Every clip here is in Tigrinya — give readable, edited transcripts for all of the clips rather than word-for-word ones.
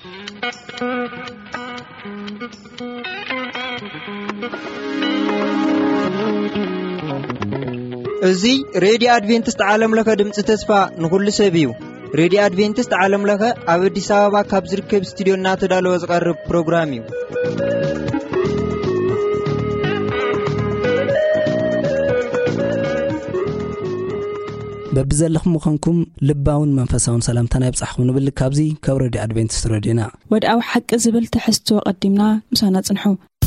እዙይ ሬዲዮ አድቬንቲስት ዓለም ለከ ድምጽ ተስፋ ንኹሉ ሰብ እዩ። ሬዲዮ አድቬንቲስት ዓለም ለከ ኣብ አዲስ አበባ ካብ ዝርከብ ስቱዲዮ እናተዳለወ ዝቀርብ ፕሮግራም እዩ። በብዘለኹም ምኾንኩም ልባውን መንፈሳውን ሰላምታና ይብጻሕኩም ንብል ካብዚ ካብ ሬዲዮ አድቬንቲስት ሬዲዮና ወድኣዊ ሓቂ ዝብል ትሕዝቶ ቀዲምና ምሳና ጽንሑ።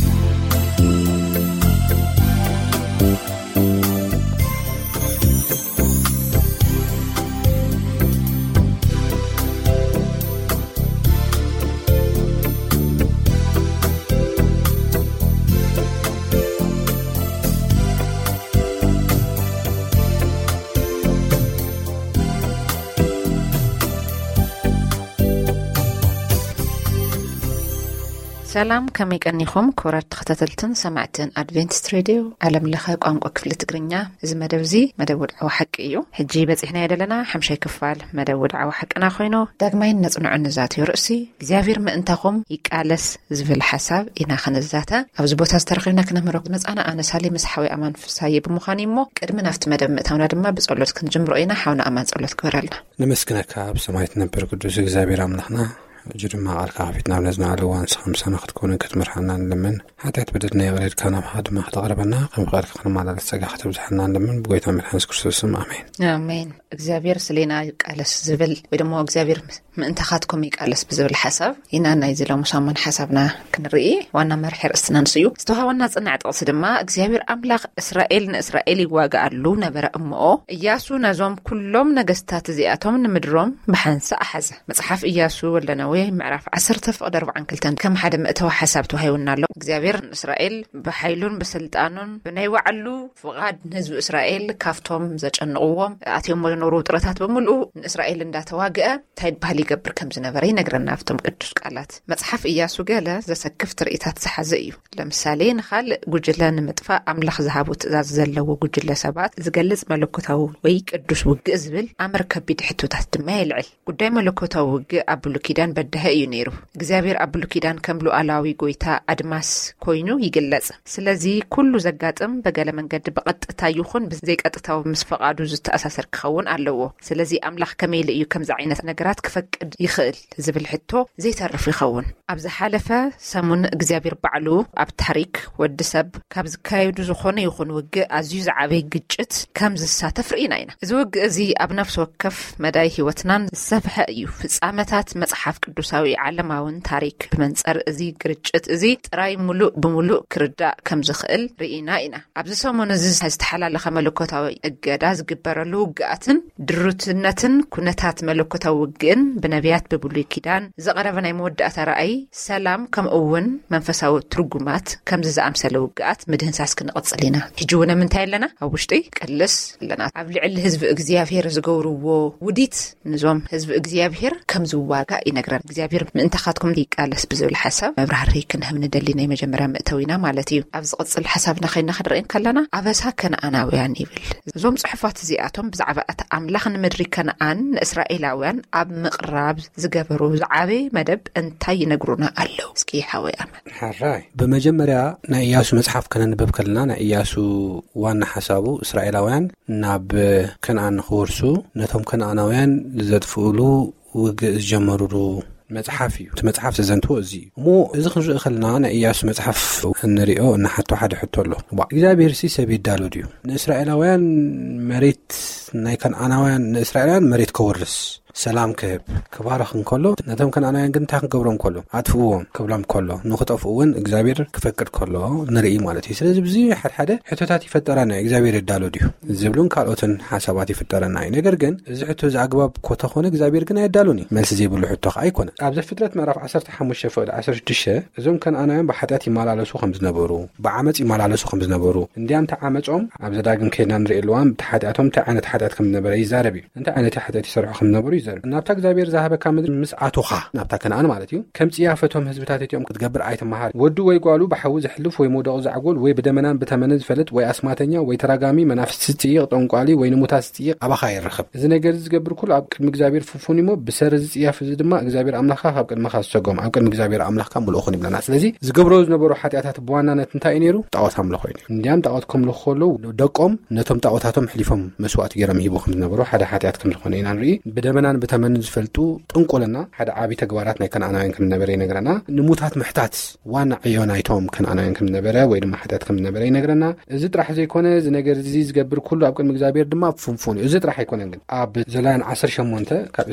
ሰላም ከመይ ቀኒኹም ክብራት ተኸታተልትን ሰማዕትን አድቬንቲስት ሬዲዮ ዓለም ለኸ ቋንቋ ክፍሊ ትግርኛ እዚ መደብ እዚ መደብ ወድዓዊ ሓቂ እዩ። ሕጂ በፂሕና የደለና 5 ክፋል መደብ ወድዓዊ ሓቂና ኮይኑ ዳግማይን ነጽንዑ ንዛት ርእሲ እግዚአብሔር ምእንታኹም ይቃለስ ዝብል ሓሳብ ኢና ክንዛተ ኣብዚ ቦታ ዝተረኺብና ክነምረኩ ነፃና ኣነሳሊ መስሓዊ ኣማን ፍሳይ ብምዃን እሞ ቅድሚ ናፍቲ መደብ ምእታውና ድማ ብጸሎት ክንጅምሮ ኢና። ሓውና ኣማን ጸሎት ክበረልና። ንመስክነካ ብሰማይት ነበር ቅዱስ እግዚአብሔር አምላኽና جرم عالك عفيتنا ونزنا على وان سخمسنا خدكون كتمرحنا لمن حتى بدنا يغرد كان بحد ما تقربنا قم غير خدمة على السجاحة بزحنا لمن بقيت من حنس كرسوس آمين آمين. እግዚአብሔር ስለና ይቃለስ ዝብል ወይ ደሞ እግዚአብሔር ምእንታኻትኩም ይቃለስ ብዝብል ሓሳብ ኢና ናይ ዝለው ሙሳማን ሓሳብና ክንርኢ ዋና መርሕ ርእስና ንስዩ ዝተዋሃበና ጽናዕ ጥቕስ ድማ እግዚአብሔር አምላኽ እስራኤል ንእስራኤል ይዋጋኣሉ ነበረ እምኦ ኢያሱ ነዞም ኩሎም ነገስታት እዚኣቶም ንምድሮም ብሓንሳ ኣሓዘ። መጽሓፍ ኢያሱ ወለነዌ ምዕራፍ 10:42 ከም ሓደ ምእተው ሓሳብ ተዋሂቡና ኣሎ። እግዚአብሔር እስራኤል ብሓይሉን ብስልጣኑን ብናይ ባዕሉ ፍቓድ ህዝቢ እስራኤል ካፍቶም ዘጨንቅዎም ኣትዮም ኖሩ ጥረታት በሙሉ እስራኤል እንዳተዋገአ ታይድ ባህሊ ይገብር ከም ዝነበረ ይነግረና ኣብቶም ቅዱስ ቃላት። መጽሓፍ ኢያሱ ገለ ዘሰክፍ ትርኢታት ዝሓዘ እዩ። ለምሳሌ ንኻል ጉጅለ ንምጥፋእ ኣምላኽ ዝሃቡ ትእዛዝ ዘለዎ ጉጅለ ሰባት ዝገልጽ መለኮታዊ ወይ ቅዱስ ውግእ ዝብል ኣምር ከቢድ ሕቶታት ድማ ይልዕል። ጉዳይ መለኮታዊ ውግእ ኣብ ብሉይ ኪዳን በድሀ እዩ ነይሩ። እግዚአብሔር ኣብ ብሉይ ኪዳን ከም ሉዓላዊ ጎይታ ኣድማስ ኮይኑ ይግለጽ። ስለዚ ኩሉ ዘጋጥም በገለ መንገዲ በቀጥታ ይኹን ብዘይቀጥታዊ ምስ ፈቃዱ ዝተኣሳሰር ክኸውን ኣለዎ። ስለዚ ኣምላኽ ከመይል እዩ ከምዚ ዓይነት ነገራት ክፈቅድ ይኽእል ዝብል ሕቶ ዘይተርፍ ይኸውን። ኣብ ዝሓለፈ ሰሙን እግዚአብሔር ባዕሉ ኣብ ታሪክ ወዲ ሰብ ካብ ዝካየዱ ዝኾነ ይኹን ውግእ ኣዝዩ ዝዓበይ ግጭት ከም ዝሳተፍ ርኢና ኢና። እዚ ውግእ እዚ ኣብ ነፍሲ ወከፍ መዳይ ህይወትናን ዝሰፍሐ እዩ። ፍጻመታት መጽሓፍ ቅዱሳዊ ዓለማውን ታሪክ ብመንጸር እዚ ግጭት እዚ ጥራይ ሙሉእ ብምሉእ ክርዳእ ከም ዝኽእል ርኢና ኢና። ኣብዚ ሰሙን እዚ ዝተሓላለኸ መለኮታዊ እገዳ ዝግበረሉ ውግኣትን ድሩትነትን ኩነታት መለኮታዊ ውግእን ብነቢያት ብብሉይ ኪዳን ዘቐረበ ናይ መወዳእታ ረኣይ ሰላም ከምኡውን መንፈሳዊ ትርጉማት ከም ዝኣምሰለ ውግኣት ምድህንሳስ ክንቐጽል ኢና። ሕጂ እውን ምንታይ ኣለና? ኣብ ውሽጢ ቅልስ ኣለና። ኣብ ልዕሊ ህዝቢ እግዚአብሔር ዝገብርዎ ውዲት ንዞም ህዝቢ እግዚአብሔር ከም ዝዋጋእ ይነግረን። እግዚአብሔር ምእንታኻትኩም ይቃለስ ብዝብል ሓሳብ መብራህርሂ ክንህብ ንደሊ ናይ መጀመርያ ምእተዊና ማለት እዩ። ኣብ ዝቕጽል ሓሳብና ኸይና ክንርአን ከለና ኣበሳ ከነኣናውያን ይብል። እዞም ጽሑፋት እዚኣቶም ብዛዕባ ኣምላኽ ንምድሪ ከነኣን ንእስራኤላውያን ኣብ ምቕራብ ዝገበሩ ዝዓበይ መደብ እንታይ ይነግሩና ኣለው? እስኪ ሓወይ ኣማን ሓራይ በመጀመርያ ናይ ኢያሱ መጽሓፍ ከነንብብ ከለና ናይ ኢያሱ ዋና ሓሳቡ እስራኤላውያን ናብ ከነኣን ክወርሱ ነቶም ከነኣናውያን ዘጥፍኡሉ ውግእ ዝጀመሩሉ መጽሓፍ እዩ። እቲ መጽሓፍ ዘንትዎ እዚ እሞ እዚ ክንርኢ ከለና ናይ ኢያሱ መጽሓፍ እንሪኦ እናሓቶ ሓደ ሕቶ ኣሎ። እግዚአብሔር ሰብ ይዳሎ ድዩ ንእስራኤላውያን መሬት ናይ ከነኣናውያን ንእስራኤላውያን መሬት ከወርስ ሰላም ክህብ ክባረኽ እንከሎ ነቶም ከነኣናውያን ግን እንታይ ክንገብሮም ከሎ ኣጥፍዎም ክብሎም ከሎ ንኽጠፍኡውን እግዚአብሔር ክፈቅድ ከሎ ንርኢ ማለት እዩ። ስለዚ ብዙ ሓደ ሕቶታት ይፈጠረና እግዚአብሔር ይዳሎ ድዩ ዝብሉን ካልኦትን ሓሳባት ይፈጠረና እዩ። ነገር ግን እዚ ሕቶ ዝኣግባብ ኮተኾነ እግዚአብሔር ግን ኣይዳሉን እዩ። መልሲ ዘይብሉ ሕቶ ከዓ ኣይኮነ። ኣብ ዘፍጥረት ምዕራፍ 15:16 እዞም ከነኣናውያን ብሓጢአት ይመላለሱ ከም ዝነበሩ ብዓመፅ ይመላለሱ ከም ዝነበሩ እንዲያም ተዓመፆም ኣብ ዘዳግም ከይድና ንሪኢ ኣለዋን ብሓጢአቶም እንታይ ዓይነት ሓጢአት ከም ዝነበረ ይዛረብ እዩ። እንታይ ዓይነት ሓጢአት ይሰርሑ ከም ዝነበሩ ይዘር ናብታ እግዚአብሔር ዛሃበካ ምድር ምስዓቱኻ ናብታ ከነአን ማለት እዩ ከም ጽያፈቶም ህዝብታት እትዮም ክትገብር አይተማሃር ወዱ ወይ ጓሉ በሐው ዝሕልፍ ወይ ሞደቕ ዝዓጎል ወይ በደመናን በተመነ ዝፈልጥ ወይ አስማተኛ ወይ ተራጋሚ መናፍስት ጽይቕ ጠንቋሊ ወይ ንሙታት ጽይቕ አባኻ ይረኽብ እዚ ነገር ዝገብር ኩሉ ኣብ ቅድሚ እግዚአብሔር ፍፉን ይሞ ብሰር ጽያፍ እዚ ድማ እግዚአብሔር አምላኻ ካብ ቅድሚኻ ዝሰጎም ኣብ ቅድሚ እግዚአብሔር አምላኽካ ምልኡኹን ይብለና ስለዚ ዝገብሮ ዝነበሩ ኃጢአታት በዋናነት እንታይ ነይሩ ጣዖት ኣምልኾ እዩ እንዲያም ጣዖት ከምልኹ ከለው ደቆም ነቶም ጣዖታቶም ሕሊፎም መስዋዕት ገይሮም ይቦም ዝነበሩ ሓደ ኃጢአት ከም ዝኾነ ኢና ንርኢ ብደመናን በተመንን ዝፈልጡ ጥንቆልና ሓደ ዓቢ ተግባራት ናይ ከነአናውያን ከም ነበረ ይነግረና ንሙታት ምሕታት ዋና ዕዮናይቶም ከነአናውያን ከም ነበረ ወይ ድማ ኃጢአት ከም ነበረ ይነግረና እዚ ጥራሕ ዘይኮነ እዚ ነገር እዚ ዝገብር ኩሉ ኣብ ቅድሚ እግዚአብሔር ድማ ፍንፉን እዚ ጥራሕ ኣይኮነን ግን ኣብ ዘላን 18 ካብ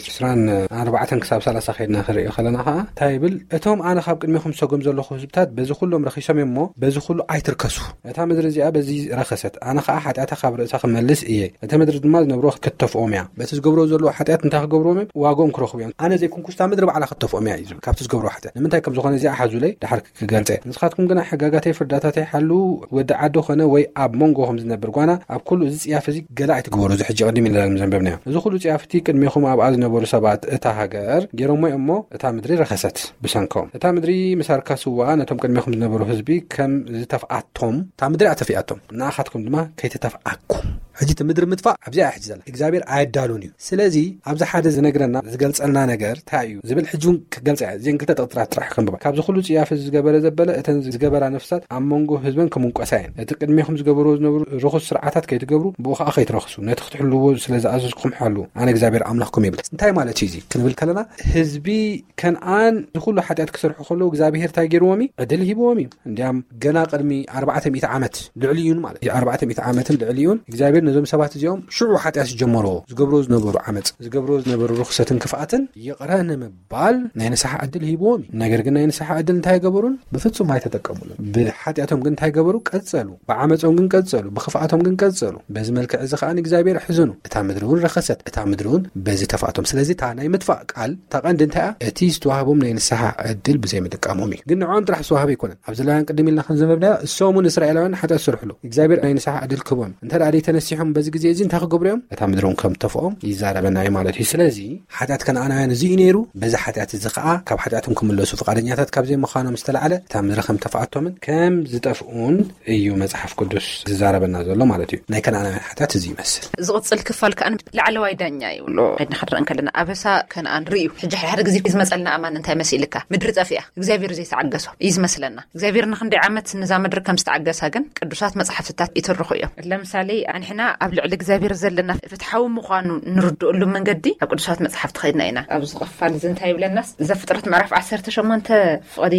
24 ክሳብ 30 ኸይድና ክሪኦ ከለና ከዓ ታይብል እቶም ኣነ ካብ ቅድሚኹም ሰጎም ዘለኹ ህዝብታት በዚ ኩሎም ረኺሶም እሞ በዚ ኩሉ ኣይትርከሱ እታ ምድሪ እዚኣ በዚ ረኸሰት ኣነ ከዓ ኃጢአታ ካብ ርእሳ ክመልስ እየ እታ ምድሪ ድማ ዝነብሮ ከተፍኦም እያ በቲ ዝገብሮ ዘሎ ኃጢአት እንታይ ክገብሮም ዋጎም ክረኽቡ እዮም ኣነ ዘይኩንኩስታ ምድሪ በዕላ ከተፍኦም እያ እዩ ካብቲ ዝገብሮ ኃጢአት ንምንታይ ከም ዝኾነ እዚኣ ሓዙለይ ድሓር ክገልጸ ንስኻትኩም ግና ሕጋጋተይ ፍርዳታተይ ሓሉ ወዲ ዓዶ ኾነ ወይ ኣብ መንጎኹም ዝነብር ጓና ኣብ ኩሉ እዚ ጽያፍ እዚ ገላ ኣይትግበሩ እዚ ሕጂ ቅድሚ ኢልና ዘንበብናዮ እዚ ኩሉ ጽያፍቲ ቅድሚኹም ኣብ ዝነበሩ ሰባት እታ ሃገር ገይሮሞ እሞ እታ ምድሪ ረኸሰት ብሰንኮም እታ ምድሪ መሳርካስዋ ነቶም ቅድሚኹም ዝነበሩ ህዝቢ ከም ዝተፍኣቶም እታ ምድሪ ኣተፊኣቶም ንኣኻትኩም ድማ ከይተተፍኣኩም ሕጂ ምድሪ ምጥፋእ ኣብዚኣ ሕጂ ዘላ እግዚአብሔር ኣያዳሉን እዩ ስለዚ ኣብዚ ሓደ ዝነግረና ዝገልጸልና ነገር እንታይ እዩ ዝብል ሕጂውን ክገልጸ እዚን ክልተ ጥቕጥራት ጥራሕ ክንብባ ካብዚ ኩሉ ጽያፍ ዝገበረ ዘበለ እተን ዝገበራ ነፍሳት ኣብ መንጎ ህዝበን ከምንቆሳ እየን እቲ ቅድሚኹም ዝገበሩ ዝነበሩ ርኹስ ስርዓታት ከይትገብሩ ብኡ ከዓ ከይትረኽሱ ነቲ ክትሕልዎ ስለዝኣዘዝኩም ሓሉ ኣነ እግዚአብሔር ኣምላኽኩም ይብል እንታይ ማለት እዩ እዚ ክንብል ከለና ህዝቢ ከነአን ዝኩሉ ኃጢአት ክሰርሑ ከለው እግዚአብሔር እንታይ ገይርዎም ዕድል ሂቦም እዩ እንዲያም ገና ቅድሚ 400 ዓመት ልዕሊዩን ማለት 400 ዓመትን ልዕሊዩን እግዚአብሔር ነዞም ሰባት እዚኦም ሽዑ ኃጢአት ጀመሮ ዝገብሩ ዝነበሩ ዓመፅ ዝገብሩ ዝነበሩ ርኽሰትን ክፍኣትን ይቕረ ንምባል ናይ ንስሓ ዕድል ሂቦም ነገር ግን ናይ ንስሓ ዕድል እንታይ ገበሩን ብፍጹም ኣይተጠቀሙሉን ብኃጢአቶም ግን እንታይ ገበሩ ቀጸሉ ብዓመፆም ግን ቀጸሉ ብኽፍኣቶም ግን ቀጸሉ በዚ መልክዕ እዚ ከዓ እግዚአብሔር ሕዝኑ እታ ምድሪ እውን ረኸሰት እታ ምድሪ እውን በዚ ተፋኣቶም ስለዚ እታ ናይ ምጥፋእ ቃል ተቐንዲ እንታይ እቲ ዝተዋህቦም ናይ ንስሓ ዕድል ብዘይምጥቃሞም እዩ ግን ንዖም ጥራሕ ዝተዋህበ ኣይኮነን ኣብ ዘላውያን ቅድም ኢልና ክንዘበብናዮ እሶምን እስራኤላውያን ኃጢአት ዝሰርሕሉ እግዚአብሔር ናይ ንስሓ ዕድል ክቦም እንተዳ ተነሲሖም በዚ ግዜ እዚ እንታይ ክገብሩ እዮም እታ ምድሮም ከም ተፈኦም ይዛረበና እዩ ማለት እዩ ስለዚ ኃጢአት ከነአናውያን እዚ ነይሩ በዚ ኃጢአት እዚ ከዓ ካብ ኃጢአቶም ክምለሱ ፍቃደኛታት ካብ ዘይምዃኖም ዝተለዓለ እታ ምድሪ ከም ተፋኣቶምን ከም ዝጠፍኡን እዩ መጽሓፍ ቅዱስ ዝዛረበና ዘሎ ማለት እዩ ናይ ከነአናውያን ኃጢአት እዚ ይመስል ዝቕጽል ክፋል ከዓ ላዕለዋይ ዳኛ ይብሎ ዓይድና ክድረን ከለና ኣበሳ ከነአን ርእዩ ሕጂ ሓደ ግዜ ዝመጸልና ኣማን እንታይ መሲልካ ምድሪ ጠፊያ እግዚአብሔር ዘይተዓገሶ እዩ ዝመስለና እግዚአብሔር ንክንደይ ዓመት ንዛ ምድሪ ከም ዝተዓገሳ ግን ቅዱሳት መጽሓፍታት ይትርኹ እዮም ለምሳሌ አንሕና ኣብ ልዕሊ እግዚአብሔር ዘለና ፍትሓዊ ምዃኑ ንርድአሉ መንገዲ ኣብ ቅዱሳት መጽሓፍቲ ኸይድና ኢና ኣብ ዝቕፋል እዚ እንታይ ይብለናስ ዘፍጥረት ምዕራፍ 18 ፍቕዲ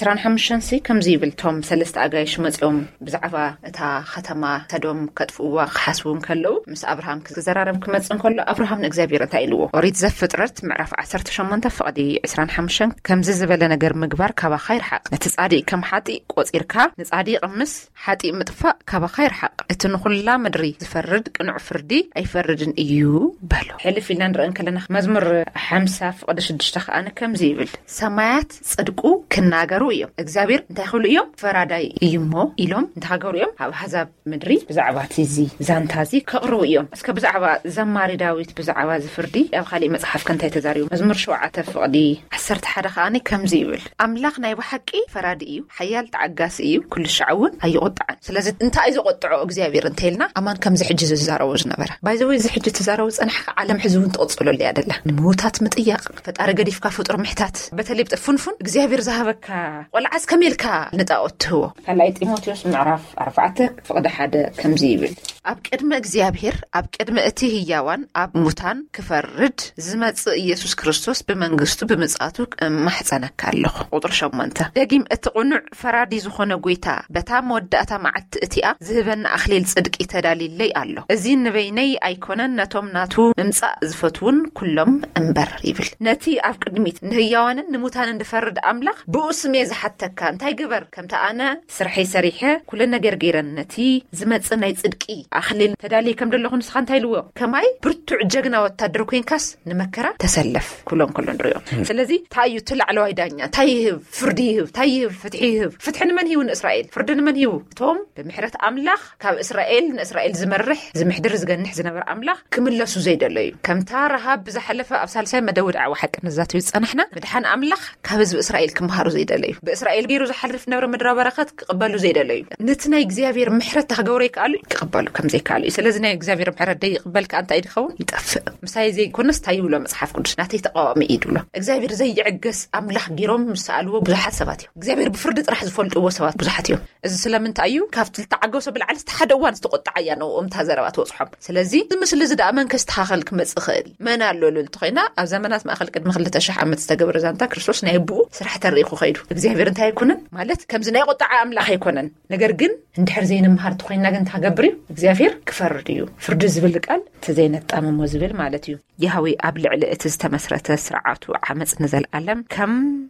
25 ከምዚ ይብል ቶም ሰለስተ ኣጋይሽ መጺኦም ብዛዕባ እታ ከተማ ሰዶም ከጥፍእዋ ክሓስቡ ከለው ምስ አብርሃም ክዘራረብ ክመጽእ ከሎ አብርሃም ንእግዚአብሔር እንታይ ኢልዎ ኦሪት ዘፍጥረት ምዕራፍ 18 ፍቕዲ 25 ከምዚ ዝበለ ነገር ምግባር ካባኻ ይርሓቕ ነቲ ጻዲቅ ከም ሓጢእ ቆጺርካ ንጻዲቅ ምስ ሓጢእ ምጥፋእ ካባኻ ይርሓቕ እቲ ንኹላ ምድሪ ዝፈርድ ቅኑዕ ፍርዲ ኣይፈርድን እዩ በሎ ሕልፍ ኢልና ንርአን ከለና መዝሙር 50 ፍቕዲ 6 ከኣነ ከምዚ ይብል ሰማያት ጽድቁ ክናገሩ እዮም እግዚአብሔር እንታይ ክብሉ እዮም ፈራዳይ እዩሞ ኢሎም እንታይ ክገብሩ እዮም ኣብ ኣሕዛብ ምድሪ ብዛዕባ እዚ ዛንታዚ ከቕርቡ እዮም እስከ ብዛዕባ ዘማሪ ዳዊት ብዛዕባ ዝፍርዲ ኣብ ካሊእ መጽሓፍ ከንታይ ተዛሪቡ መዝሙር 7 ፍቕዲ 11 ከኣነ ከምዚ ይብል ኣምላኽ ናይ ብሓቂ ፈራዲ እዩ ሓያል ተዓጋሲ እዩ ኩሉ ሻዕውን ኣይቆጥዓን ስለዚ እንታይ ዝቆጥዖ እግዚአብሔር እንተልና ኣማን ከምዚ ሕጂ ዝዛረቡ ዝነበረ ባይዘወይ እዚ ሕጂ ተዛረቡ ጽንሕ ዓለም ሕዝውን ተቆጽለሉ ያደላ ንሞታት ምጥያቅ ፈጣሪ ገዲፍካ ፍጡር ምሕታት በተለይ ፍንፉን እግዚአብሔር ዝሃበካ ቆልዓስ ከመልካ ንጣኦትዎ ካላይ ጢሞቴዎስ ምዕራፍ 4 ፍቕዲ 1 ከምዚ ይብል ኣብ ቅድመ እግዚአብሔር ኣብ ቅድመ እቲ ህያዋን ኣብ ሙታን ክፈርድ ዝመጽእ ኢየሱስ ክርስቶስ ብመንግስቱ ብምጽአቱ ማሕፀነካ ኣለኹ ቁጥር 8 ደጊም እቲ ቁኑዕ ፈራዲ ዝኾነ ጎይታ በታ መወዳእታ መዓልቲ እቲኣ ዝህበና ኣኽሊል ጽድቂ ተዳሊለይ ኣሎ እዚ ንበይነይ ኣይኮነን ነቶም ናቱ ምምጻእ ዝፈትውን ኩሎም እምበር ይብል ነቲ ኣብ ቅድሚት ንህያዋንን ንሙታን እንድፈርድ ኣምላኽ ብኡስሜ ዝሓተካ እንታይ ግበር ከምታ ኣነ ስርሐይ ሰሪሐ ኩሉ ነገር ገይረን ነቲ ዝመጽእ ናይ ጽድቂ ኣኽሊል ተዳልየ ከም ዘለኹ ንስኻ እንታይ ኢልዎ ከማይ ብርቱዕ ጀግና ወታደር ኮንካስ ንመከራ ተሰለፍ ኩሎም ኩሉ ንሪኦ ስለዚ እንታይ እዩ ትላዕለዋይ ዳኛ እንታይ ይህብ ፍርዲ ይህብ እንታይ ይህብ ፍትሒ ይህብ ፍትሒ ንመን ሂቡ ንእስራኤል ፍርዲ ንመን ሂቡ እቶም ብምሕረት ኣምላኽ ካብ እስራኤል ንእስራኤል ዝመርሕ ዝምሕድር ዝገንሕ ዝነበረ ኣምላኽ ክምለሱ ዘይደለዩ ከምታ ረሃብ ብዝሓለፈ ኣብ ሳልሳይ መደብ ድዓዋ ሓቂ ንዛተዩ ፀናሕና ምድሓን ኣምላኽ ካብ ህዝቢ እስራኤል ክምሃሩ ዘይደለዩ ብእስራኤል ገይሩ ዝሓልፍ ነብረ ምድራ በረኸት ክቕበሉ ዘይደለዩ ነቲ ናይ እግዚኣብሔር ምሕረት ተኽገብሮ ይከኣሉ ክቕበሉ ከም ዘይከኣሉ እዩ ስለዚ ናይ እግዚኣብሔር ምሕረት ደይ ይቕበልካ እንታይ ድኸውን ይጠፍእ ምሳይ ዘይኮነስ እንታይ ይብሎ መፅሓፍ ቅዱስ ናተይ ተቃዋሚ እዩ ድብሎ እግዚኣብሔር ዘይዕገስ ኣምላኽ ገይሮም ምሰኣልዎ ብዙሓት ሰባት እዮም እግዚኣብሔር ብፍርዲ ጥራሕ ዝፈልጥዎ ሰባት ብዙሓት እዮም እዚ ስለምንታይ እዩ ካብቲ ዝተዓገሶ ብልዓል ዝተሓደ እዋን ዝተቆጣዓ እያ ነብኦም ታዘረባ ትወፅሖም ስለዚ እዚ ምስሊ እዚ ዳኣ መን ከስተኻኸል ክመፅእ ክእል መን ኣሎ ልልቲ ኮይና ኣብ ዘመናት ማእኸል ቅድሚ 2000 ዓመት ዝተገብረ ዛንታ ክርስቶስ ናይ ብኡ ስራሕ ተሪኢኹ ኸይዱ እግዚኣብሔር እንታይ ኣይኮነን ማለት ከምዚ ናይ ቆጣዓ ኣምላኽ ኣይኮነን ነገር ግን እንድሕር ዘይንምሃር ትኾይና ግን ታገብር እዩ እግዚኣብሔር ክፈርድ እዩ ፍርዲ ዝብል ቃል ተዘይነጣመሞ ዝብል ማለት እዩ ይሃዊ ኣብ ልዕሊ እቲ ዝተመስረተ ስርዓቱ ዓመፅ ንዘለኣለም ከም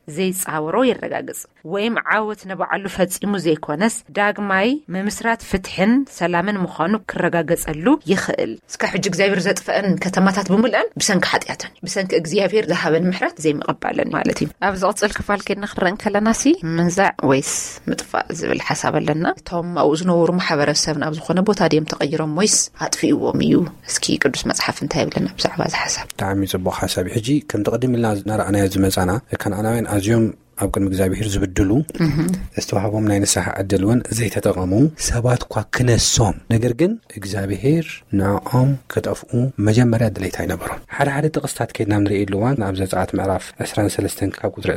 ዘይፃወሮ ይረጋግፅ ወይም ዓወት ንበዓሉ ፈፂሙ ዘይኮነስ ዳግማይ ምምስራት ፍትሕን ሰላምን ምዃኑ ክረጋገፀሉ ይኽእል እስካብ ሕጂ እግዚኣብሔር ዘጥፈአን ከተማታት ብምልአን ብሰንኪ ሓጢኣተን ብሰንኪ እግዚኣብሔር ዝሃበን ምሕረት ዘይምቕባለን ማለት እዩ ኣብ ዝቕፅል ክፋል ከድና ክረአን ከለና ሲ ምንዛዕ ወይስ ምጥፋእ ዝብል ሓሳብ ኣለና እቶም ኣብኡ ዝነበሩ ማሕበረሰብ ናብ ዝኾነ ቦታ ድዮም ተቐይሮም ወይስ ኣጥፊእዎም እዩ እስኪ ቅዱስ መፅሓፍ እንታይ ይብለና ብዛዕባ እዚ ሓሳብ ብጣዕሚ ፅቡቅ ሓሳብ ሕጂ ከም ተቐዲም ኢልና ናርኣናዮ ዝመፃና ከነዓናውያን ኣዝዮም ኣብ ቅድሚ እግዚኣብሔር ዝብድሉ ዝተዋሃቦም ናይ ንስሓ ዕድል እውን ዘይተጠቐሙ ሰባት እኳ ክነሶም ነገር ግን እግዚኣብሔር ንዖም ከጠፍኡ መጀመርያ ድሌታ ይነበሮም ሓደ ሓደ ጥቕስታት ከድና ንሪኢ ኣሉዋን ናብ ዘፀአት ምዕራፍ 23 ካብ ቁጥሪ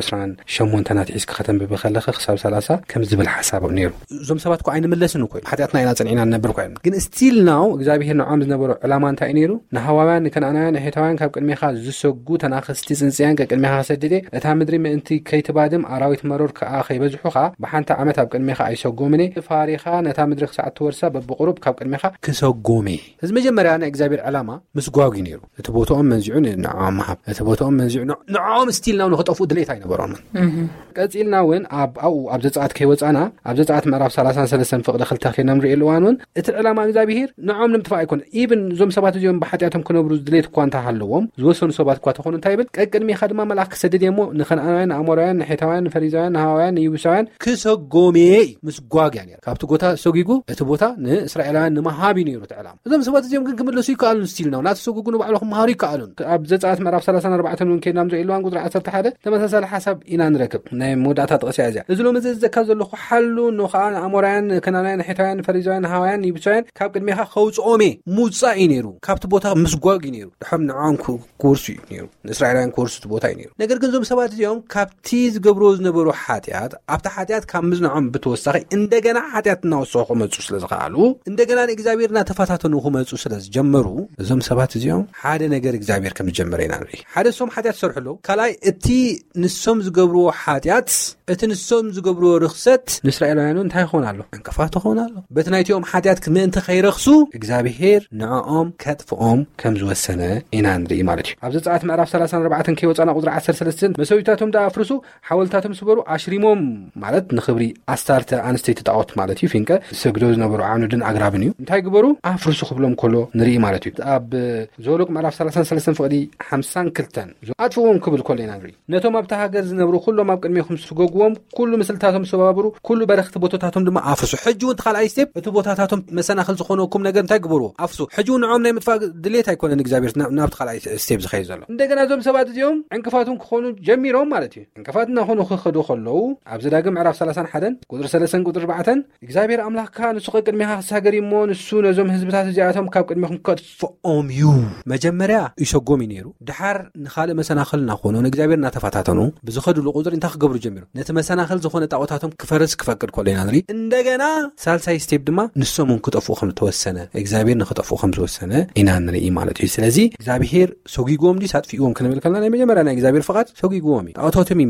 28 ናትሒዝካ ከተንብብ ከለኸ ክሳብ 30 ከም ዝብል ሓሳብ ነይሩ እዞም ሰባት እኳ ኣይንምለስን እኮ ሓጢኣትና ኢና ፀኒዕና ንነብር እኳ ግን ስቲል ናው እግዚኣብሔር ንዖም ዝነበሮ ዕላማ እንታይ ነይሩ ንሃዋውያን ንከነዓናውያን ንሄታውያን ካብ ቅድሚኻ ዝሰጉ ተናኸስቲ ፅንፅያን ቅድሚኻ ከሰድደ እታ ምድሪ ምእንቲ ከይትባ ኣራዊት መሮር ከዓ ከይበዝሑኻ ብሓንቲ ዓመት ኣብ ቅድሚኻ ኣይሰጎምኒ ፋሪኻ ነታ ምድሪ ክሳዕ ትወርሳ በብቁሩብ ካብ ቅድሚኻ ክሰጎሚ እዚ መጀመርያ ናይ እግዚኣብሔር ዕላማ ምስጓጉ ነይሩ እቲ ቦታኦም መንዚዑ ንዖም መሃብ እቲ ቦታኦም መንዚዑ ንዖም ስቲልናው ንኽጠፍኡ ድሌታ ኣይነበሮም ቀፂልና እውን ኣብ ዘፀአት ከይወፃና ኣብ ዘፀአት ምዕራፍ 33 ፍቕዲ 2 ከይና ንሪኢ ኣሉዋን እውን እቲ ዕላማ እግዚኣብሔር ንዖም ንምጥፋእ ኣይኮነ ኢብን እዞም ሰባት እዚኦም ብሓጢኣቶም ክነብሩ ድሌት እኳ እንተሃለዎም ዝወሰኑ ሰባት እኳ ተኾኑ እንታይ ይብል ቅድሚኻ ድማ መልኣክ ክሰድድ እሞ ንከነዓናውያን ንኣሞራውያን ንሄታውያን ፈሪዛውያን ሃዋውያን ንይቡሳውያን ክሰጎሜ ምስጓግያ ነይሩ ካብቲ ጎታ ሰጊጉ እቲ ቦታ ንእስራኤላውያን ንመሃቢ ነይሩ ዕላማ እዞም ሰባት እዚኦም ግን ክምለሱ ይከኣሉን ስቲል ነው ናቲ ሰጉጉ ንባዕሎም መሃሩ ይከኣሉን ኣብ ዘፀአት ምዕራፍ 34 እውን ከይድና ንሪኢ ኣሉዋን ቁጥሪ 11 ተመሳሳሊ ሓሳብ ኢና ንረክብ ናይ መወዳእታ ጥቕሲ እዚኣ እዚ ሎሚ ዝዘካ ዘለኹ ሓሉ ንኸዓ ኣሞራውያን ከናናውያን ሄታውያን ፈሪዛውያን ሃዋውያን ይቡሳውያን ካብ ቅድሚኻ ከውፅኦሜ ሙፃእ እዩ ነይሩ ካብቲ ቦታ ምስጓግ እዩ ነይሩ ድሖም ንዖም ክወርሱ እዩ ነይሩ ንእስራኤላውያን ክወርሱ እቲ ቦታ እዩ ነይሩ ነገር ግን እዞም ሰባት እዚኦም ካብቲ ዝገብሮ ዝነበሩ ሓጢኣት ኣብታ ሓጢኣት ካብ ምዝንዖም ብተወሳኺ እንደገና ሓጢኣት እናወስኹ ክመፁ ስለ ዝኸኣሉ እንደገና ንእግዚኣብሔር እናተፈታተኑ ክመፁ ስለ ዝጀመሩ እዞም ሰባት እዚኦም ሓደ ነገር እግዚኣብሔር ከም ዝጀመረ ኢና ንርኢ ሓደ ንሶም ሓጢኣት ዝሰርሑ ኣለዉ ካልኣይ እቲ ንሶም ዝገብርዎ ሓጢኣት እቲ ንሶም ዝገብርዎ ርክሰት ንእስራኤላውያን እንታይ ክኾን ኣሎ ዕንቅፋት ክኾን ኣሎ በቲ ናይቲኦም ሓጢኣት ምእንቲ ከይረኽሱ እግዚኣብሔር ንዕኦም ከጥፍኦም ከም ዝወሰነ ኢና ንርኢ ማለት እዩ ኣብ ዘፀአት ምዕራፍ 34 ከይወፃና ቁጥሪ 13 መሰዊታቶም ዳኣፍርሱ ሓወልታቶም ስበሩ ኣሽሪሞም ማለት ንኽብሪ ኣስታርተ ኣንስተይቲ ጣዖት ማለት እዩ ፊንቀ ሰግዶ ዝነበሩ ዓምድን ኣግራብን እዩ እንታይ ግበሩ ኣፍርሱ ክብሎም ከሎ ንርኢ ማለት እዩ ኣብ ዘወልቅ ምዕራፍ 33 ፍቕዲ 52 ኣጥፍዎም ክብል ከሎ ኢና ንርኢ ነቶም ኣብታ ሃገር ዝነብሩ ኩሎም ኣብ ቅድሚኹም ስገግዎም ኩሉ ምስልታቶም ሰባብሩ ኩሉ በረኽቲ ቦታታቶም ድማ ኣፍርሱ ሕጂ እውን ተኻልኣይ ስቴፕ እቲ ቦታታቶም መሰናኽል ዝኾነኩም ነገር እንታይ ግበርዎ ኣፍርሱ ሕጂ እውን ንዖም ናይ ምጥፋእ ድሌት ኣይኮነን እግዚኣብሔር ናብቲ ካልኣይ ስቴፕ ዝኸይድ ዘሎ እንደገና እዞም ሰባት እዚኦም ዕንቅፋቱን ክኾኑ ጀሚሮም ማለት እዩ ዕንቅፋት እናኾኑ ክኸዱ ከለዉ ኣብ ዘዳግም ምዕራፍ 31 ቁጥሪ 3 ቁጥሪ 4 እግዚኣብሔር ኣምላኽካ ንሱ ቅድሚኻ ክሳገር እሞ ንሱ ነዞም ህዝብታት እዚኣቶም ካብ ቅድሚኹም ከጥፍኦም እዩ መጀመርያ ይሰጎም እዩ ነይሩ ድሓር ንኻልእ መሰናኽል እናኾኑ ንእግዚኣብሔር እናተፈታተኑ ብዝኸድሉ ቁፅሪ እንታይ ክገብሩ ጀሚሩ ነቲ መሰናኽል ዝኾነ ጣዖታቶም ክፈርስ ክፈቅድ ከሎ ኢና ንርኢ እንደገና ሳልሳይ ስቴፕ ድማ ንሶም ክጠፍኡ ከም ዝተወሰነ እግዚኣብሔር ንክጠፍኡ ከም ዝወሰነ ኢና ንርኢ ማለት እዩ ስለዚ እግዚኣብሔር ሰጊግዎም ዲስ ኣጥፊእዎም ክንብል ከለና ናይ መጀመርያ ናይ እግዚኣብሔር ፍቓድ ሰጊግዎም እዩ ጣዖታቶም እዩ መጀመርያ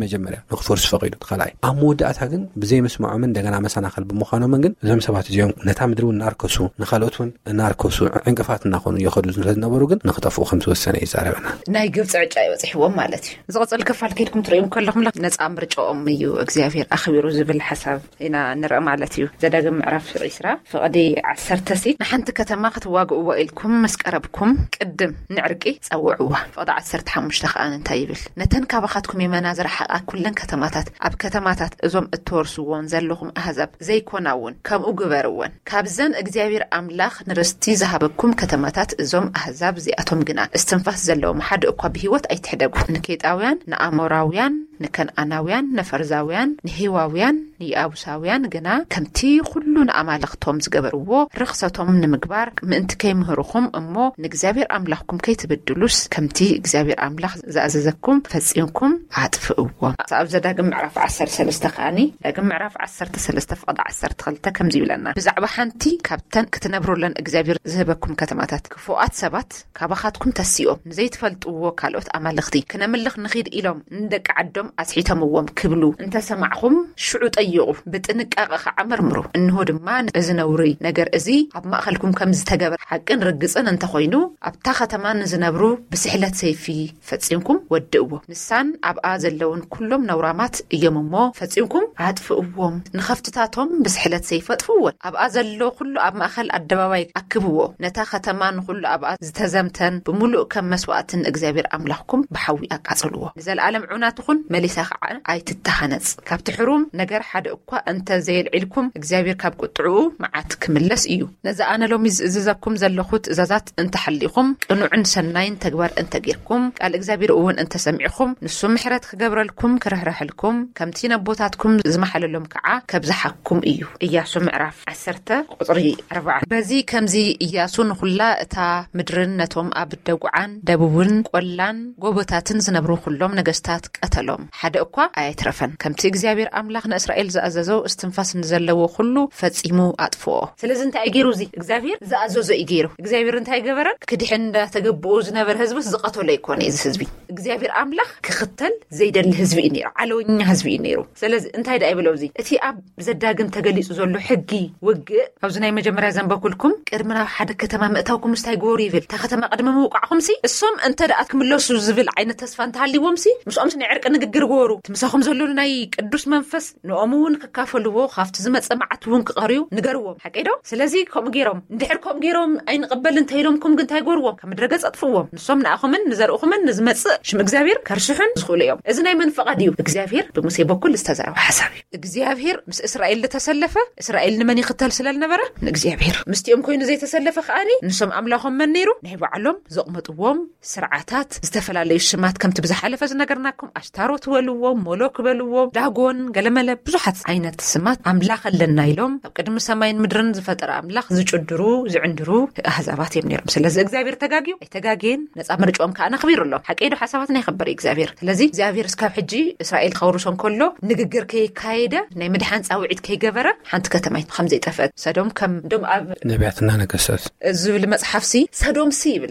ንክፈርሱ ፈቂዱ ተኸላይ ኣብ መወዳእታ ግን ብዘይ መስማዖም እንደገና መሰናኸል ብምዃኖም ግን እዞም ሰባት እዚኦም ነታ ምድሪ እውን እናርከሱ ንኻልኦት እውን እናርከሱ ዕንቅፋት እናኾኑ ይኸዱ ስለዝነበሩ ግን ንኽጠፍኡ ከም ዝወሰነ ይዛረበና ናይ ግብፂ ዕጫ ይበፅሕዎም ማለት እዩ ዝቕፅል ክፋል ከይድኩም ትሪኦም ከለኹም ነፃ ምርጫኦም እዩ እግዚኣብሔር ኣኽቢሩ ዝብል ሓሳብ ኢና ንርኢ ማለት እዩ ዘዳግም ምዕራፍ 20 ፍቕዲ 10 ንሓንቲ ከተማ ክትዋግእዎ ኢልኩም መስቀረብኩም ቅድም ንዕርቂ ፀውዕዋ ፍቕዲ 15 ከዓ እንታይ ይብል ነተን ካባኻትኩም የመና ዝረሓቓ ኩለን ከተማታት ኣብ ከተማታት እዞም እትወርስዎን ዘለኹም ኣህዛብ ዘይኮናውን ከምኡ ግበርዎን ካብዘን እግዚኣብሔር ኣምላኽ ንርስቲ ዝሃበኩም ከተማታት እዞም ኣህዛብ እዚኣቶም ግና እስትንፋስ ዘለዎም ሓደ እኳ ብሂወት ኣይትሕደጉ ንኬጣውያን ንኣሞራውያን ንከነዓናውያን ንፈርዛውያን ንሂዋውያን ንኢያቡሳውያን ግና ከምቲ ኩሉ ንኣማልኽቶም ዝገበርዎ ርኽሰቶም ንምግባር ምእንቲ ከይምህርኹም እሞ ንእግዚኣብሔር ኣምላኽኩም ከይትብድሉስ ከምቲ እግዚኣብሔር ኣምላኽ ዝኣዘዘኩም ፈፂምኩም ኣጥፍእዎም ኣብ ዘዳግም ምዕራፍ 13 ከዓኒ ዳግም ምዕራፍ 13 ፍቕዲ 12 ከምዚ ይብለና ብዛዕባ ሓንቲ ካብተን ክትነብሩለን እግዚኣብሔር ዝህበኩም ከተማታት ክፉኣት ሰባት ካባኻትኩም ተሲኦም ንዘይትፈልጥዎ ካልኦት ኣማልኽቲ ክነምልኽ ንኺድ ኢሎም እንደቂ ዓዶም ኣስሒቶምዎም ክብሉ እንተሰማዕኹም ሽዑ ጠይቑ ብጥንቃቐ ከዓ መርምሩ እንሆ ድማ እዚ ነውሪ ነገር እዚ ኣብ ማእኸልኩም ከም ዝተገበረ ሓቅን ርግፅን እንተኾይኑ ኣብታ ከተማ ንዝነብሩ ብስሕለት ሰይፊ ፈፂምኩም ወድእዎ ንሳን ኣብኣ ዘለውን ኩሎም ነውራማት እዮም እሞ ፈፂምኩም ኣጥፍእዎም ንኸፍትታቶም ብስሕለት ሰይፊ ኣጥፍእዎን ኣብኣ ዘሎ ኩሉ ኣብ ማእኸል ኣደባባይ ኣክብዎ ነታ ከተማ ንኩሉ ኣብኣ ዝተዘምተን ብምሉእ ከም መስዋዕትን እግዚኣብሔር ኣምላኽኩም ብሓዊ ኣቃጽልዎ ንዘለዓለም ዑናትኹን መሊሳ ከዓ ኣይትተሃነጽ ካብቲ ሕሩም ነገር ሓደ እኳ እንተ ዘይልዕልኩም እግዚኣብሔር ካብ ቁጥዑ መዓት ክምለስ እዩ ነዛ ኣነ ሎሚ ዝዘኩም ዘለኹት እዛዛት እንተሐሊኹም ቅኑዕን ሰናይን ተግባር እንተጌርኩም ቃል እግዚኣብሔር እውን እንተሰሚዕኹም ንሱ ምሕረት ክገብረልኩም ክረሕረሕልኩም ከምቲ ነቦታትኩም ዝመሓለሎም ከዓ ከብዝሓኩም እዩ ኢያሱ ምዕራፍ 10 ቁጥሪ 4 በዚ ከምዚ ኢያሱ ንኹላ እታ ምድርን ነቶም ኣብ ደጉዓን ደቡብን ቆላን ጎቦታትን ዝነብሩ ኩሎም ነገስታት ቀተሎም ሓደ እኳ ኣይትረፈን ከምቲ እግዚአብሔር ኣምላኽ ንእስራኤል ዝኣዘዞ እስትንፋስ ንዘለዎ ኩሉ ፈጺሙ ኣጥፍኦ ስለዚ እንታይ ገይሩ እዚ እግዚአብሔር ዝኣዘዞ ይገይሩ እግዚአብሔር እንታይ ገበረ ክድሕን እንዳተገብኡ ዝነበር ህዝቢ ዝቀተለ ይኮነ እዚ ህዝቢ እግዚአብሔር ኣምላኽ ክኽተል ዘይደሊ ህዝቢ እዩ ነይሩ ዓለውኛ ህዝቢ እዩ ነይሩ ስለዚ እንታይ ዳይ ብለው እዚ እቲ ኣብ ዘዳግም ተገሊጹ ዘሎ ሕጊ ውግእ ኣብዚ ናይ መጀመርያ ዘንበኩልኩም ቅድምና ሓደ ከተማ ምእታውኩም ስታይ ጎሪ ይብል ታ ከተማ ቀድመ ምውቃዕኩም ሲ እሶም እንተ ደኣት ክምለሱ ዝብል ዓይነት ተስፋ እንተሃሊዎም ሲ ምስኦም ስኒ ዕርቅ ንግግር ጎሩ ትምሳኹም ዘሎ ናይ ቅዱስ መንፈስ ንኦሙን ከካፈልዎ ካፍቲ ዝመጸማዓቱን ክቐሪው ንገርዎም ሓቂዶ ስለዚ ከም ገይሮም እንድሕር ከም ገይሮም ኣይንቀበል እንተይሎምኩም ግን እንታይ ጎርዎም ከም ድረገጽ አጥፍዎም ንሶም ንኣኹምን ንዘርኡኹምን ንዝመጽእ ሽም እግዚአብሔር ከርሽሑን ዝኽእሉ እዮም እዚ ናይ መን ፈቃድ እዩ እግዚአብሔር ብሙሴ በኩል ዝተዛረበ ሓሳብ እዩ እግዚአብሔር ምስ እስራኤል ተሰለፈ እስራኤል ንመን ይኽተል ስለነበረ ንእግዚአብሔር ምስቲኦም ኮይኑ ዘይተሰለፈ ከኣኒ ንሶም ኣምላኾም መን ነይሩ ናይ ባዕሎም ዘቕመጥዎም ስርዓታት ዝተፈላለዩ ሽማት ከምቲ ብዝሓለፈ ዝነገርናኩም ኣሽታሮት ወልዎም ሞሎክ በልዎም ዳጎን ገለመለ ብዙሓት ዓይነት ስማት ኣምላኽ ኣለና ኢሎም ኣብ ቅድሚ ሰማይን ምድርን ዝፈጠረ ኣምላኽ ዝጭድሩ ዝዕንድሩ ኣህዛባት እዮም ነይሮም ስለዚ እግዚአብሔር ተጋግዩ ኣይተጋግየን ነፃ ምርጫኦም ከዓ ነኽቢሩሎም ሓቂዶ ሓሳባት ናይ ኸበር እግዚአብሔር ስለዚ እግዚአብሔር እስካብ ሕጂ እስራኤል ከውርሶም ከሎ ንግግር ከይካየደ ናይ ምድሓን ጻውዒት ከይገበረ ሓንቲ ከተማ ከም ዘይጠፍአት ሰዶም ከም ዶም ኣብ ነቢያትና ነገስታት ዝብል መጽሓፍሲ ሰዶም ሲ ይብል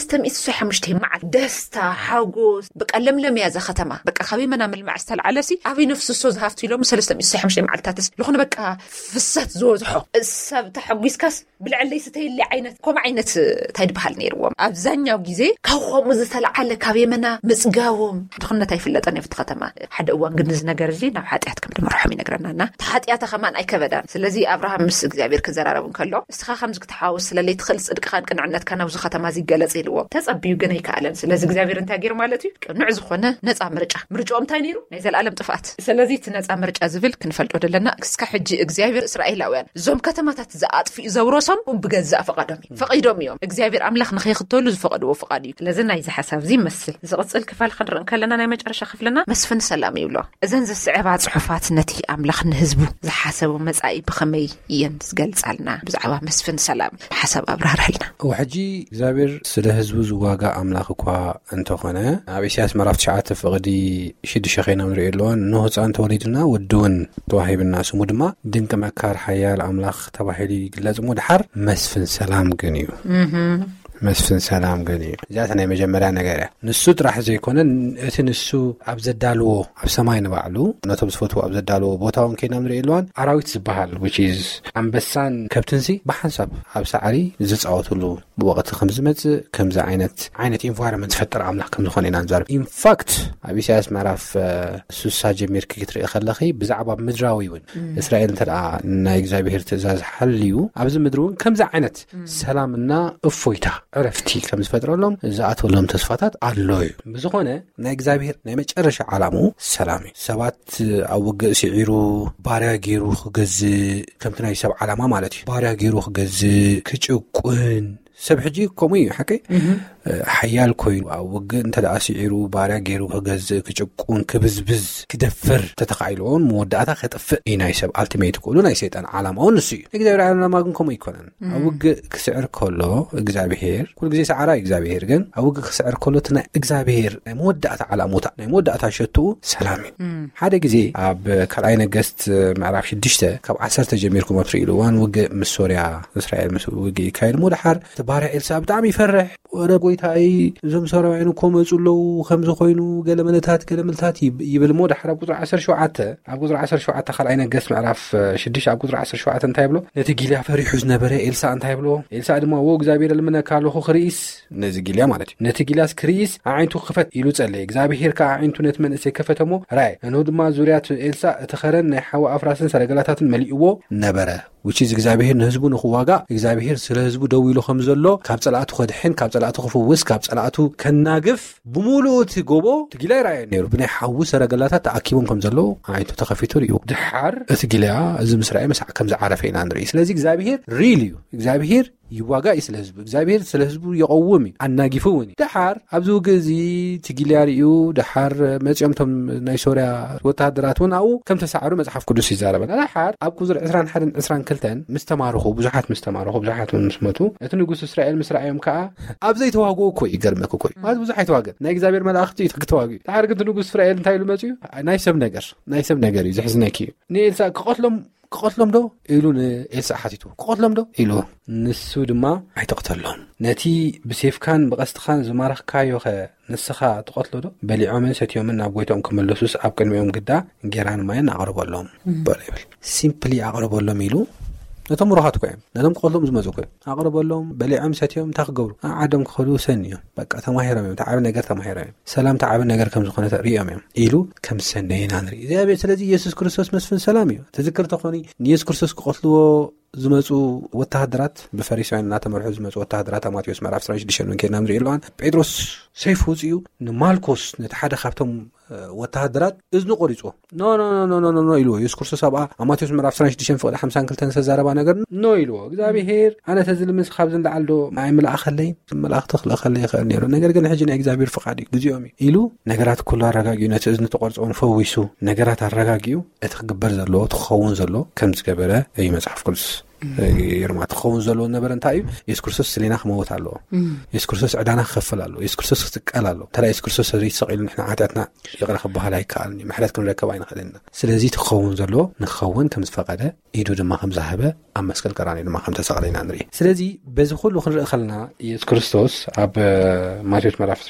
365 መዓልት ደስታ ሓጎስ በቀለምለም ያዘ ከተማ በቃ ካበይ መናምል ማዕስተል ዓለሲ ኣበይ ነፍስሶ ዝሃፍቱ ኢሎም 365 መዓልታትስ ልኹነ በቃ ፍሰት ዝወዝሖ ሰብ ተሐጉስካስ ብልዕለይ ስተይሊ ዓይነት ከም ዓይነት ታይድበሃል ነይርዎም ኣብዛኛው ግዜ ካብኹም ዝተለዓለ ካበይ መና ምጽጋዎም ድኽነት ኣይፍለጠን የፍት ከተማ ሓደ እዋን ግን ነገር እዚ ናብ ሓጢያት ከም ድመርሖም ይነግረናና ተሓጢያት ከማን ኣይከበዳን ስለዚ አብርሃም ምስ እግዚአብሔር ክዘራረቡን ከሎ እስኻ ከምዝ ክትሓውስ ስለለይ ትኽእል ጽድቅኻን ቅንዕነትካ ናብዚ ከተማ ዝገለጽ ኢልዎ ተጸብዩ ግን ኣይከኣለን ስለዚ እግዚአብሔር እንታይ ገይሩ ማለት እዩ ቅኑዕ ዝኾነ ነፃ ምርጫኦም እንታይ ነይሩ ናይ ዘለዓለም ጥፋት ስለዚ እቲ ነፃ ምርጫ ዝብል ክንፈልጦ ደለና እስካ ሕጂ እግዚአብሔር እስራኤላውያን ዞም ከተማታት ዝኣጥፍኡ ዘውሮሶም ብገዛእ ፈቂዶም እዮም እግዚአብሔር ኣምላኽ ንኸይኽተሉ ዝፈቀድዎ ፈቃድ እዩ ስለዚ ናይ ዝሓሳብ ዚ መስል ዝቕጽል ክፋል ክንርኢ ከለና ናይ መጨረሻ ክፍልና መስፍን ሰላም ይብሎ እዘን ዝስዕባ ጽሑፋት ነቲ ኣምላኽ ንህዝቡ ዝሓሰቡ መጻኢ ብኸመይ እየን ዝገልጻልና ብዛዕባ መስፍን ሰላም ሓሳብ ኣብራርሕልና ወሕጂ እግዚአብሔር ስለ ህዝቡ ዝዋጋ ኣምላኽ እኳ እንተኾነ ኣብ ኢሳይያስ ምዕራፍ 9 ፍቕዲ 6 ኸይና ንሪኦ ኣለዋ ንሆ ህፃን ተወሊድና ወድውን ተዋሂብና ስሙ ድማ ድንቂ መካር ሓያል ኣምላኽ ተባሂሉ ይግለጽ ሞ ድሓር መስፍን ሰላም ግን እዩ መስፍን ሰላም ግን እዩ እዚኣታ ናይ መጀመርያ ነገር እያ ንሱ ጥራሕ ዘይኮነን እቲ ንሱ ኣብ ዘዳልዎ ኣብ ሰማይ ንባዕሉ ነቶም ዝፈትዎ ኣብ ዘዳልዎ ቦታውን ከይና ንሪኢ ኣለዋን ኣራዊት ዝበሃል which is ኣንበሳን ከብትንሲ ብሓንሳብ ኣብ ሳዕሪ ዝፃወትሉ ብወቅቲ ከም ዝመፅእ ከምዚ ዓይነት ኢንቫይሮንመንት ዝፈጠር ኣምላኽ ከም ዝኾነ ኢና ንዛረብ ኢንፋክት ኣብ ኢሳያስ ምዕራፍ 60 ጀሚርክ ክትርኢ ከለኺ ብዛዕባ ምድራዊ እውን እስራኤል እንተደኣ ናይ እግዚኣብሔር ትእዛዝ ሓልዩ ኣብዚ ምድሪ እውን ከምዚ ዓይነት ሰላምና እፎይታ ዕረፍቲ ከም ዝፈጥረሎም ዝኣተወሎም ተስፋታት ኣሎ እዩ ብዝኾነ ናይ እግዚኣብሔር ናይ መጨረሻ ዓላሙ ሰላም እዩ ሰባት ኣብ ውግእ ስዒሩ ባርያ ገይሩ ክገዝእ ከምቲ ናይ ሰብ ዓላማ ማለት እዩ ባርያ ገይሩ ክገዝእ ክጭቁን ሰብ ሕጂ ከምኡ እዩ ሓቂ ሓያል ኮይኑ ኣብ ውግእ እንተደኣ ስዒሩ ባርያ ገይሩ ክገዝእ ክጭቁን ክብዝብዝ ክደፍር ተተኻኢልዎን መወዳእታ ከጥፍእ እዩ ናይ ሰብ ኣልቲሜት ክእሉ ናይ ሰይጣን ዓላማውን ንሱ እዩ እግዚኣብሔር ዓላማ ግን ከምኡ ይኮነን ኣብ ውግእ ክስዕር ከሎ እግዚኣብሔር ኩሉ ግዜ ሰዓራ እግዚኣብሔር ግን ኣብ ውግእ ክስዕር ከሎ እቲ ናይ እግዚኣብሔር ናይ መወዳእታ ዓላሙታ ናይ መወዳእታ ሸትኡ ሰላም እዩ ሓደ ግዜ ኣብ ካልኣይ ነገስት ምዕራፍ 6 ካብ 10 ጀሚርኩም ትርእሉ እዋን ውግእ ምስ ሶርያ እስራኤል ምስ ውግእ ይካየድ ሞድሓር ባርያ ኤልሳ ብጣዕሚ ይፈርሕ ወረ ጎይታይ እዞም ሰራዊኑ ኮመፁለው ከምዚ ኮይኑ ገለመልታት ይብል ሞድሓር ኣብ ቁጥሪ 17 ካልኣይ ነገስት ምዕራፍ 6 ኣብ ቁጥሪ 17 እንታይ ብሎ ነቲ ጊልያ ፈሪሑ ዝነበረ ኤልሳ እንታይ ብሎ ኤልሳ ድማ እግዚአብሔር ልምነካ ኣለኹ ክሪኢስ ነዚ ጊልያ ማለት እዩ ነቲ ጊልያስ ክሪኢስ ኣዒንቱ ክፈት ኢሉ ጸለየ እግዚአብሔር ከዓ ኣዒንቱ ነቲ መንእሰይ ከፈተሞ ራይ እንሆ ድማ ዙርያት ኤልሳ እተኸረን ናይ ሓዋ ኣፍራስን ሰረገላታትን መሊእዎ ነበረ which is እግዚአብሔር ንህዝቡ ንኽዋጋ እግዚአብሔር ስለ ህዝቡ ደው ኢሉ ከም ዘሎ ካብ ጸላእቱ ከድሕን ካብ ጸላእቱ ክፍውስ ካብ ጸላእቱ ከናግፍ ብሙሉእ እቲ ጎቦ ትጊልያ ይራኣየ ነይሩ ብናይ ሓዊ ሰረገላታት ተኣኪቦም ከም ዘሎ ኣዒንቱ ተኸፊቱ እዩ ድሓር እቲ ጊልያ እዚ ምስራኤ መሳዕ ከም ዝዓረፈ ኢና ንርኢ ስለዚ እግዚአብሔር ሪል እዩ እግዚአብሔር ይዋጋ ስለ ህዝቡ እግዚአብሔር ስለ ህዝቡ ይቀውም ኣናጊፉ እውን ድሓር ኣብዚ ውግእ እዚ ትጊልያ ርዩ ድሓር መጽዮምቶም ናይ ሶርያ ወታደራት እውን ኣብኡ ከም ተሳዕሩ መጽሓፍ ቅዱስ ይዛረበና ድሓር ኣብ ቁጥሪ 21-22 ምስተማርኹ ብዙሓት ምስመቱ እቲ ንጉስ እስራኤል ምስራኤዮም ከዓ ኣብ ዘይተዋግኡ እኮ ይገርመክ እኮ ማለት ብዙሕ ኣይተዋግእ ናይ እግዚአብሔር መላእኽቲ ይተዋግኡ ድሓር ግን ንጉስ እስራኤል እንታይ ኢሉ መጽዩ ናይ ሰብ ነገር እዩ ዝሕዝነኪ እዩ ንኤልሳ ክቆትሎም ዶ ኢሉ ንኤልሳ ሓቲቱ ክቆትሎም ዶ ኢሉ ንሱ ድማ ኣይተقተሎም ነቲ ብሴፍካን ብቀስትኻን ዝማረኽካዮ ንስኻ ትቆትሎ ዶ በሊዖምን ሰትዮምን ናብ ጎይቶም ክመለሱስ ኣብ ቅድሚኦም ግዳ ጌራን ማይን ኣቕርበሎም በለብል ሲምፕሊ ኣቕርበሎም ኢሉ ነቶም ሩሃት ኮይም ነቶም ቆትሎም ዝመፁ ኮይም ኣቕርበሎም በሊዖም ሰትዮም ታክገብሩ ዓዶም ክኸዱ ሰንዮም በቃ ተማሂሮም እዮም ተዓብ ነገር ተማሂሮም እዮም ሰላም ተዓብ ነገር ከም ዝኾነ ሪኦም እዮም ኢሉ ከም ሰነይና ንርኢ እግዚአብሔር ስለዚ ኢየሱስ ክርስቶስ መስፍን ሰላም እዩ ተዝክር ተኾኒ ኢየሱስ ክርስቶስ ክቆትልዎ ዝመፁ ወታደራት ብፈሪሳውያን እናተመርሑ ዝመፁ ወታደራት ማቴዎስ ምዕራፍ 16 ከይና ንርኢ ኣለዋን ጴጥሮስ ሰይፍ ውፅኡ ንማልኮስ ነቲ ሓደ ካብቶም ወታደራት እዝኑ ቆሪፁ ኖ ኢልዎ ኢየሱስ ክርስቶስ ኣብ ማቴዎስ ምዕራፍ 16:52 ተዛረባ ነገር ኖ ኢልዎ እግዚአብሔር ኣነ ተዝልምስ ካብ ዝንዳዓልዶ ማይ መልኣኸለይ መልኣኽቲ ክለኸለይ ይኽእል ነይሩ ነገር ግን ሕጂ ናይ እግዚአብሔር ፍቃድ እዩ ግዜኦም እዩ ኢሉ ነገራት ኩሉ ኣረጋጊኡ ነቲ እዝኑ ተቆርፆን ፈዊሱ ነገራት ኣረጋጊኡ እቲ ክግበር ዘለዎ ትኸውን ዘሎ ከም ዝገበረ እዩ መጽሓፍ ቅዱስ ይርማት ክኸውን ዘሎ ነበረ እንታይ እዩ ኢየሱስ ክርስቶስ ስለና ክመውት ኣለዎ ኢየሱስ ክርስቶስ ዕዳና ክኸፍል ኣለዎ ኢየሱስ ክርስቶስ ክትቀል ኣለዎ ተራ ኢየሱስ ክርስቶስ ሰቂሉ ንሕና ዓትያትና ይቕረ ክበሃል ኣይከኣልኒ ምሕረት ክንረከብ ኣይንኽእልና ስለዚ ትኸውን ዘሎ ንክኸውን ከም ዝፈቐደ ኢዱ ድማ ከም ዝሃበ ኣብ መስቀል ቀራንዮ ድማ ከም ተሰቕለና ንርኢ ስለዚ በዚ ኩሉ ክንርኢ ከለና ኢየሱስ ክርስቶስ ኣብ ማቴዎስ ምዕራፍ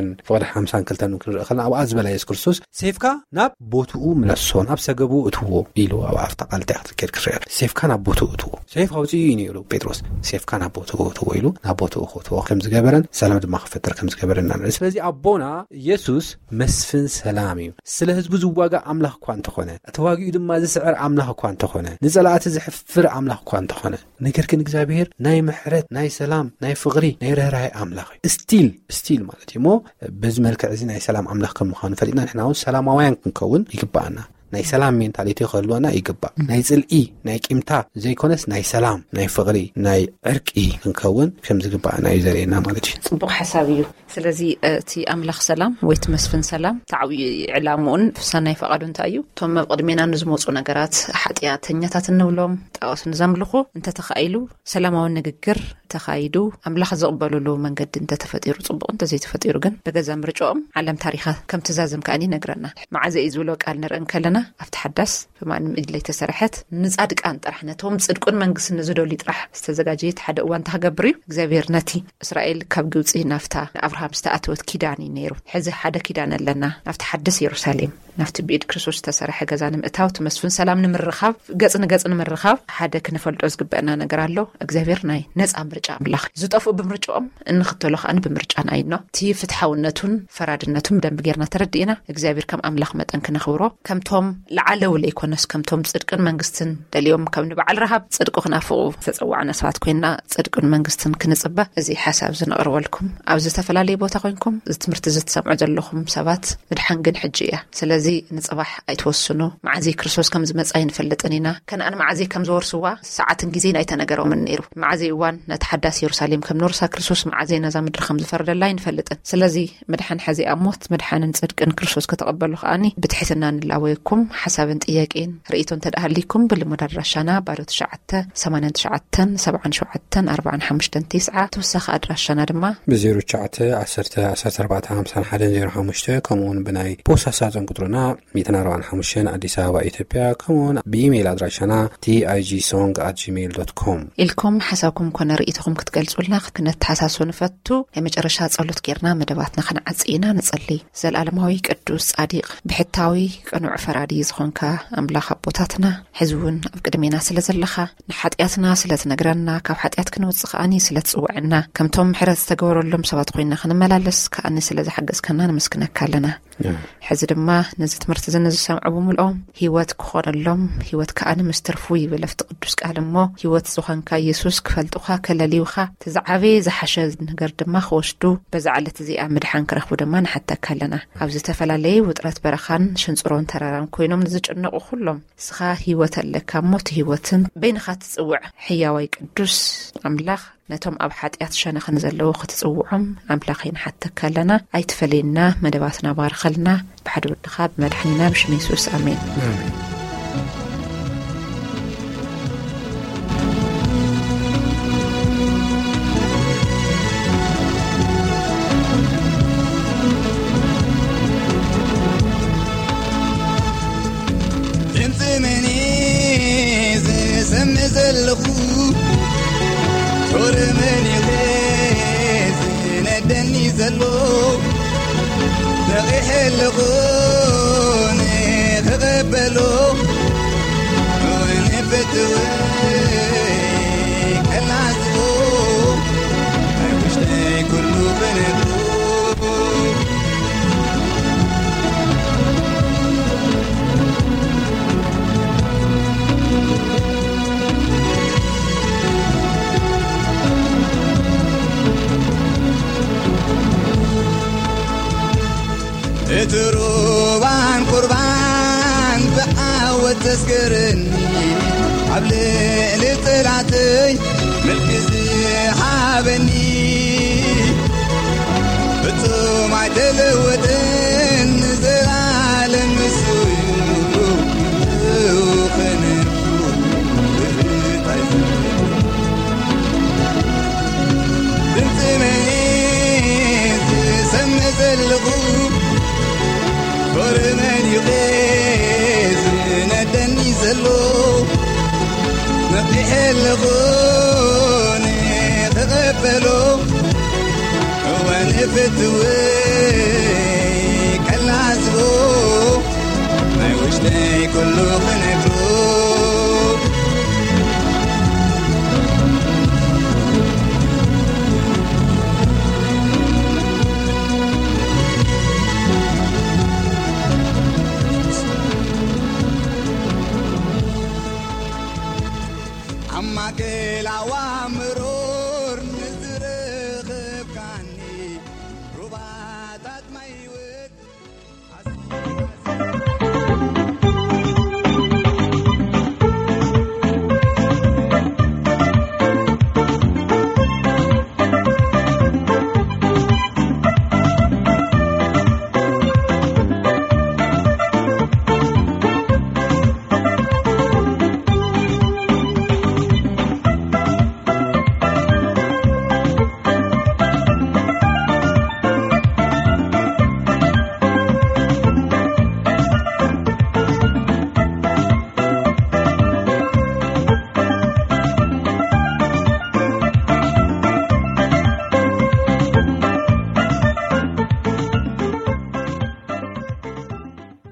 16:52 ክንርኢ ከለና ኣብ ኣዝበላ ኢየሱስ ክርስቶስ ሴፍካ ናብ ቦትኡ ምለሶ ናብ ሰገቡ እትዎ ኢሉ ኣብ ኣፍታ ቃልታ ክትከድ ክርአ ሴፍካ ናብ ቦትኡ እትዎ ሰይፍ ኣውፅኡ ይነይሩ ጴጥሮስ ሴፍካ ናብ ቦትኡ እትዎ ኢሉ ናብ ቦትኡ እትዎ ከም ዝገበረን ሰላም ድማ ክፈጠር ከም ዝገበረና ንርኢ ስለዚ ኣቦና ኢየሱስ መስፍን ሰላም እዩ ስለ ህዝቡ ዝዋጋ ኣምላኽ እኳ እንተኾነ ተዋጊኡ ድማ ዝስዕር ኣምላኽ እኳ እንተኾነ ንጸላእቲ ዝሕፍር ኣምላኽ እኳ እንተኾነ ነገር ግን እግዚአብሔር ናይ ምሕረት ናይ ሰላም ናይ ፍቕሪ ናይ ርህራሄ ኣምላኽ እዩ ስቲል ማለት እዩ ሞ በዚ መልክዕ እዚ ናይ ሰላም ኣምላኽ ከም ምዃኑ ፈሊጥና ንሕና እውን ሰላማውያን ክንከውን ይግባአና ናይ ሰላም ሜንታሊቲ ክህልወና ይግባእ ናይ ጽልኢ ናይ ቂምታ ዘይኮነስ ናይ ሰላም ናይ ፍቕሪ ናይ ዕርቂ ክንከውን ከም ዝግባአና እዩ ዘርእየና ማለት እዩ ጽቡቕ ሓሳብ እዩ ስለዚ እቲ ኣምላኽ ሰላም ወይ እቲ መስፍን ሰላም ታዕዊ ዕላሙን ፍሳናይ ፈቃዱ እንታይ እዩ እቶም ኣብ ቅድሜና ንዝመፁ ነገራት ሓጢያተኛታት እንብሎም ጣዖት ንዘምልኹ እንተተኻኢሉ ሰላማዊ ንግግር ተኻይዱ ኣምላኽ ዝቕበሉሉ መንገዲ እንተተፈጢሩ ጽቡቕ እንተዘይተፈጢሩ ግን በገዛ ምርጫኦም ዓለም ታሪኻ ከም ትዛዘም ከኣኒ ነግረና መዓዘ እዩ ዝብሎ ቃል ንርእን ከለና زلنا افتحدث فمعنى إجلي تسرحت نصدق أن طرحنتهم صدقون منجس نزدولي طرح استزجاجيت حدا وان تهجبري إغزابير نتي إسرائيل كاب جوزي نفتا أبراهام استأتوت كيداني نيرو حزي حدا كيدان لنا نفتحدث يروساليم نفت بيد كريستوس تسرح جزان متاوت مسفن سلام نمرخاب جزنا مرخاب حدا كنفلت أزجبنا نجرالو إغزابير ناي ناس أمرج أملاخ زطفوا بمرجعهم إن خطلوخ أنا بمرجعنا أينو تي فتحونتون فرادنتهم دم بجرنا تردينا إغزابير كم أملاخ متن كنخورو كم توم لعلو ليكونس كم توم صدقن منجستن دليوم كم نبع الرهب صدقوا خنافو تتصوعنا ساعات كوينا صدقن منجستن كنصبه زي حساب زنقروا لكم أو زتفلالي بوتاقينكم زتمرتزت سمع جلهم سبات مدحنجن حجية سلازي نصباح أيتوسنو مع زي كريستوس كم زمت أين فلتنينا كان أنا مع زي كم زور سوا ساعات جزين أيتنجروا من نيرو مع زي وان نتحدث يروساليم كم نورسا كريستوس مع زي نزام الرخم زفرد اللاين فلتن سلازي مدحن حزي أموت مدحن صدقن كريستوس كتقبلوا خاني بتحسنا نلاويكم حسب انتياقين رئيتون تدهليكم بالمدرشنا بارو تشعته 8-9-7-4-5-9 توسخ أدرشنا دما بزيرو تشعته 10-14-55-1-05 كمون بناي بوساساتن قدرنا 245 أديس أبابا إثيوبيا كمون بإيميل أدرشنا tigsong@gmail.com إلكم حسابكم كنا رئيتكم كتقلصوا لنا كنت حساسون فتو مجرشات صلوت كيرنا مدباتنا خنعصينا نصلي زلالماوي قدوس صادق بحتاوي قنوع فرادي زخونكا أملاخ بوتاتنا حزون أفقدمينا سلزلخا نحاتياتنا سلتنقرنا كاب حاتيات كنوصخاني سلتصوعنا كم توم حرس تقوروا لهم سوات خوينا خنملالس كأني سلزي حقس كنا نمسكنك لنا حزد ما نزت مرتزن نزل سمعوا ملقوم هيوات كخون اللهم هيوات كأنا مسترفوي بلفت قدوس كألمو هيوات زخونكا يسوس كفلتوخا كلاليوخا تزعبي زحشز نقر دما خوشتو بزعلة زي أمدحان كرخبو دمان حتى كلنا عوزي تفلالي وطرات برخان شنصرون تراران كوينوم نزج أنقو خلهم سخا هيوات اللكا موت هيواتن بين خات تصوع حياوي قدوس أملاخ نتوم أبحات ياتشان خنزلو ختصوعهم أملاخين حتى كلنا أيتفلينا مدباتنا بارخلنا بحدو الدخاب مدحنينا بشميسوس آمين ورمني غيث ندني زلو نغيح الغوني تقبلو ونفتوي كالعزبو وشتي كله بنتو تروبان قربان بقاوة تذكرني عبلي لطلعتي ملكزي حابني بتوم عدلوتن زلالم سويو وخنفو بنت ميت سمز الغوب ورماني غيز ندني زلو نقيح الغوني تغفلو ونفتوي كالعزبو ما يوشتي كله خنفرو عمك العوام